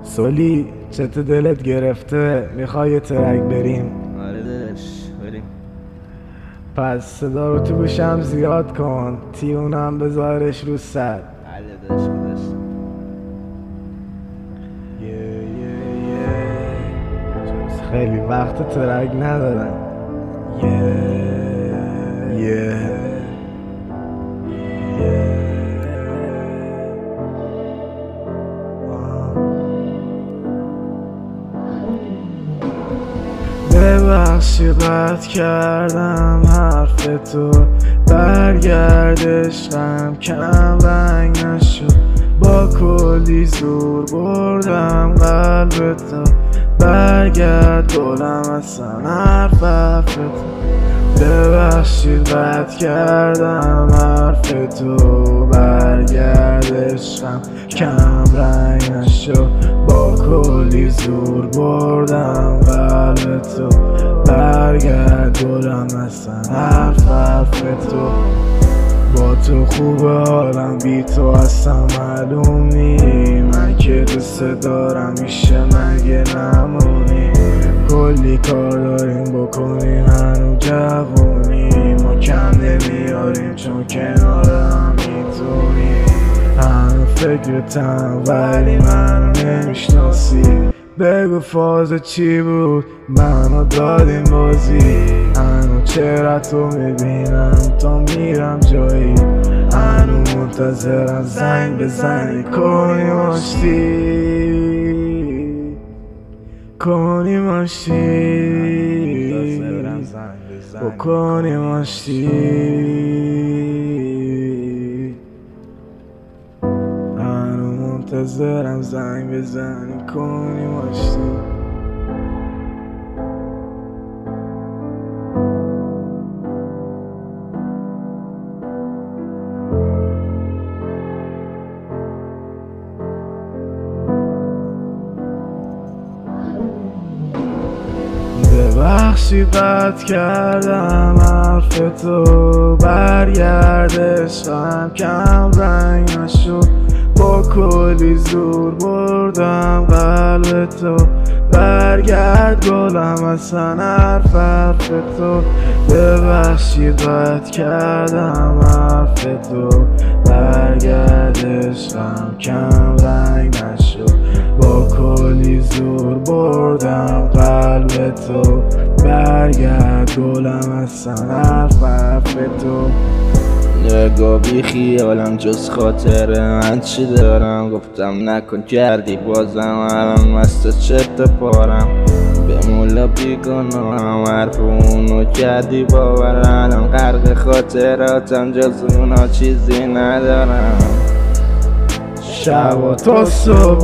سولی چت دلت گرفته میخوای ترک بریم؟ آره داداش بریم. پس صدا رو تو گوشم زیاد کن، تیونم بذارش رو سر. بله داداش گذاشتم. خیلی وقت ترک ندارم. ببخشی قطع کردم حرف تو، برگردش غم کم رنگ نشد. با کلی زور بردم قلب تو، برگرد گلم اصلا حرف تو. ببخشید قطع کردم حرف تو، برگردش غم کم رنگ نشد. با کلی زور بردم قلب تو، برگرد گلم اصلا حرف تو. با تو خوبه حالم، بی تو اصلا معلوم نی. من که دوست دارم میشه مگه نمونی. کلی کار داریم بکنیم هنو جوونی، ما کم نمیاریم چون کنار هم میتونی. هنو فکرتم ولی منو نمیشناسی. بگو فاز چی بود منو دادیم بازی. هنو چهرتو میبینم تا میرم جایی، هنو منتظرم زنگ بزنی کنیم آشتی، کنیم آشتی، بکنیم آشتی. هنو منتظرم زنگ بزنی کنیم آشتی. ببخشی قطع کردم حرف تو، برگردش غم کم رنگ نشد. با کلی زور بردم قلب تو، برگرد گلم اصلا حرف تو. ببخشی قطع کردم حرف تو، برگردش غم کم رنگ نشد. با کلی زور بردم قلب تو، برگرد گلم اصلا حرف تو. نگاه بی خیالم جز خاطر من چی دارم، گفتم نکن کردی بازم الان مست چت پارم. به مولا بیگناهم حرف اونو کردی باور، الان غرق خاطراتم جز اونا چیزی ندارم. شب و تا صبح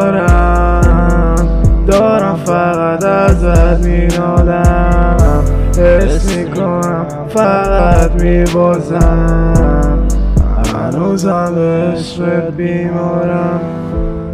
دارم فقط ازت مینالم. حس میکنم فقط میبازم، هنوزم به عشقت بیمارم.